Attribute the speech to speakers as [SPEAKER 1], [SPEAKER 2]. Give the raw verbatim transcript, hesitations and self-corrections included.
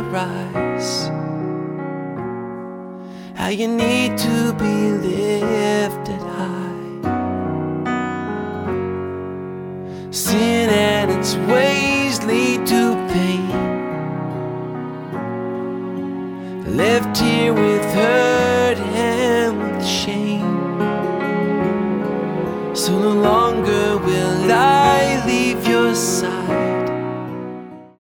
[SPEAKER 1] rise, how you need to be lifted high. Sin and its ways lead to pain, left here with hurt and with shame. So no longer will